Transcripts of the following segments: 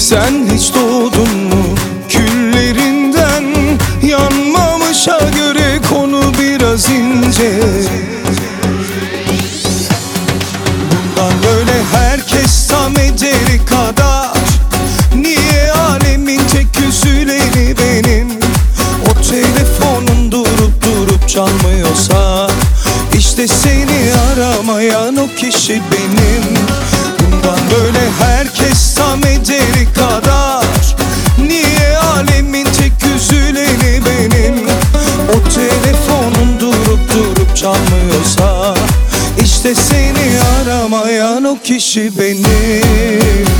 Sen hiç doğdun mu küllerinden? Yanmamışa göre konu biraz ince. Bundan böyle herkes tam ederi kadar. Niye alemin tek üzüleni benim? O telefonun durup durup çalmıyorsa, İşte seni aramayan o kişi benim. Bundan böyle herkes tam ederi kadar. Niye alemin tek üzüleni benim? O telefonun durup durup çalmıyorsa, İşte seni aramayan o kişi benim.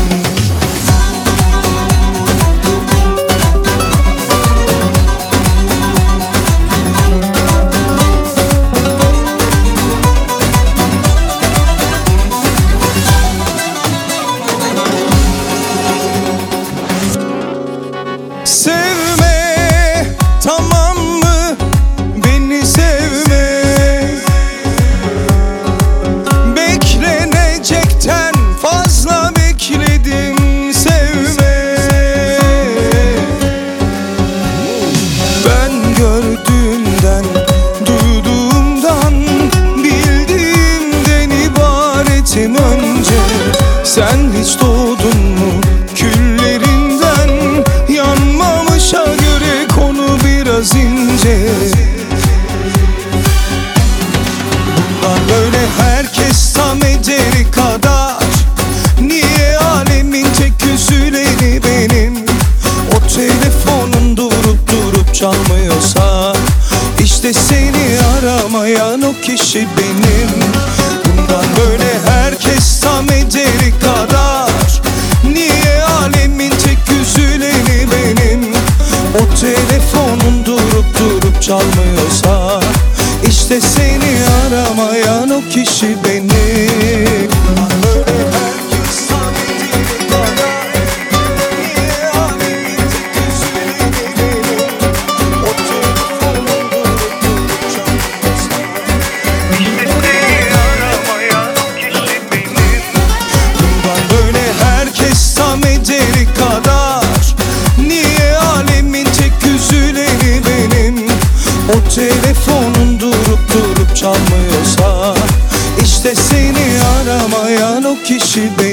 Sevme, tamam mı? Beni sevme. Beklenecekten fazla bekledim, sevme. Ben gördüğümden, duyduğumdan, bildiğimden ibaretim önce. Sen hiç doğdun mu küllerinden? Yanmamışa göre konu biraz ince. Bundan böyle herkes tam ederi kadar. Niye alemin tek üzüleni benim? O telefonun durup durup çalmıyorsa, İşte seni aramayan o kişi benim. Bundan böyle herkes tam ederi kadar. Niye alemin tek üzüleni benim? O telefonun durup durup çalmıyorsa, İşte seni aramayan o kişi benim. Böyle herkes tam ederi kadar. Niye alemin tek üzüleni benim? O telefonun durup durup çalmıyorsa, İşte seni aramayan o kişi benim. Bundan böyle herkes tam ederi kadar. Niye alemin tek üzüleni benim? O telefonun durup durup çalmıyorsa, İşte seni aramayan o kişi benim.